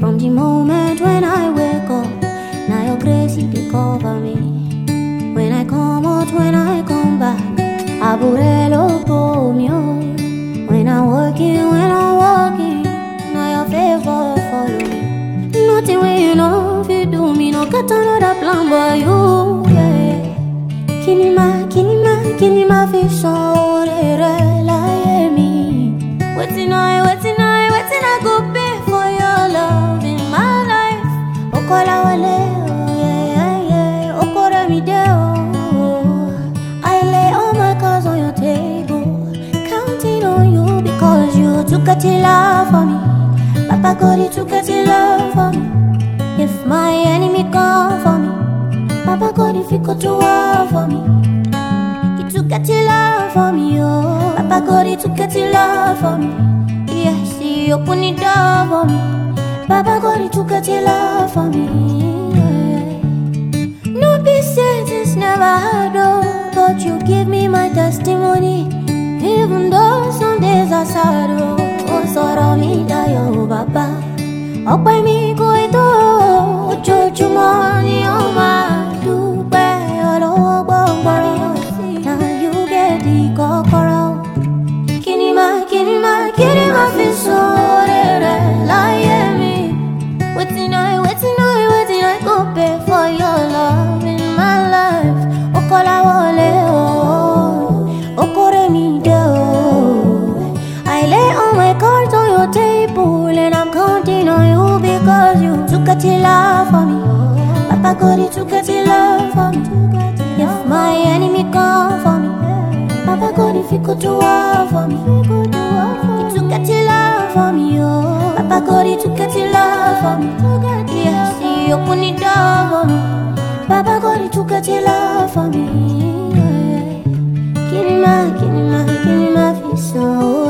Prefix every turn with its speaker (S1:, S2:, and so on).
S1: From the moment when I wake up, now your grace they cover me. When I come out, when I come back, Aburelo for me. When I'm working, now your favor follow me. Nothing when you know if you do me, no got another plan but you, yeah. Kinima, fish so lie me. Waiting I go pay for your love in my life. Okola wale, yeah. Okora mi deo. I lay all my cards on your table, counting on you because you took a till love for me. Papa God, you took a till love for me. If my enemy come for me, Papa God, if you go to war for me, you took a till love for me, oh. Papa God, you took a till love for me. Yes, he open the door for me. Papa God, you took a till love for me, yeah. No be said it's never hard, oh, but you give me my testimony. Even though some days are sad, oh, sorrow me die, oh, Baba. Up by me, go it oh, church money, oh, my do bear, oh, now you get the kokoro. Kinima, fish so lie me. Waiting I go pay for your love in my life. Okola wale, oh, okore mi de, oh. I lay all my cards on your table and I'm counting on you because you took a till love for me. Papa God, you took a till love for me. If my enemy come for me, Papa God, if you go to war for me, you took a till love for me, oh. Papa God, you took a till love for me. Yes, he open the door for me. Papa God, you took a till love for me, yeah. Kinima, fish so